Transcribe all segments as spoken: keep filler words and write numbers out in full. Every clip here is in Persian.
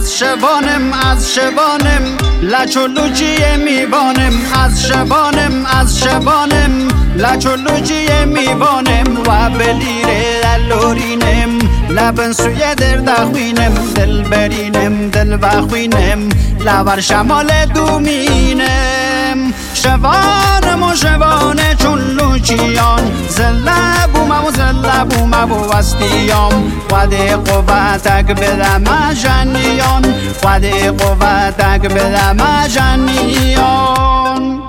از شبانم از شبانم لچولوچی میبانم از شبانم از شبانم لچولوچی میبانم و بلیره دلورینم لبن سوی در دخوینم دل برینم دل بخوینم لبر شمال دومینم شبانم و شبانه چون لوچیان زلبوم و زلبوم و وستیام خواهد قوتک بدم جنیان خواهد قوتک بدم جنیان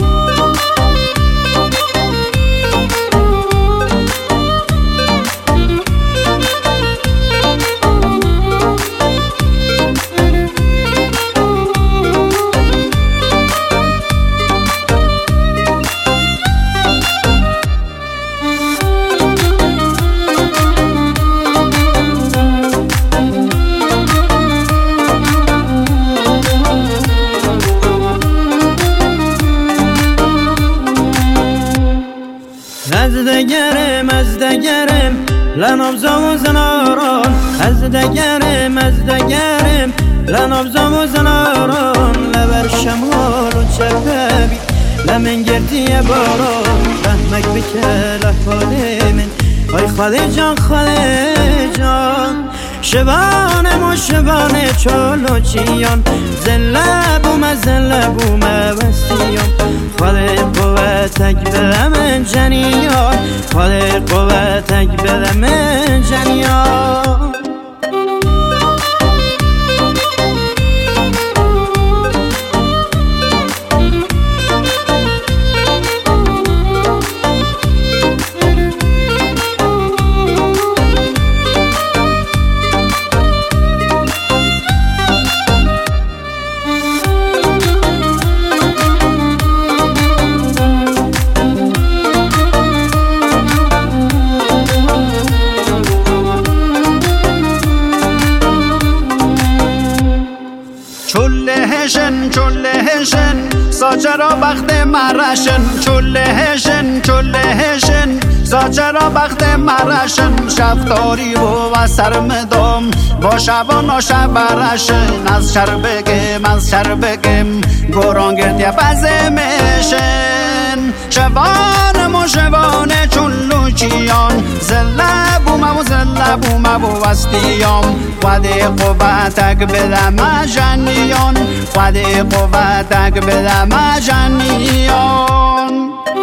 از دگرم از دگرم لنبزم و زناران از دگرم از دگرم لنبزم و زناران لبر شمال و چپبی لمن گردی باران رحمک بکل احوال من آی خاله جان خاله جان شبانم و شبانه چولو چیان زلبوم زلبوم وستیان خاله قوتک بدم جنیان خاله قوتک بدم جنیان چولهشن چولهشن ساچرا بخت مرشن چولهشن چولهشن ساچرا بخت مرشن شفتاری و سرمدام با شبان و شبرشن از شر بگم از شر بگم گوران گردی بزمشن شبانم و شبانه چون لوچیان زلبوم و زلبوم و وستیام خواهد قوتک بدم جنیان خواهد قوتک بدم جنیان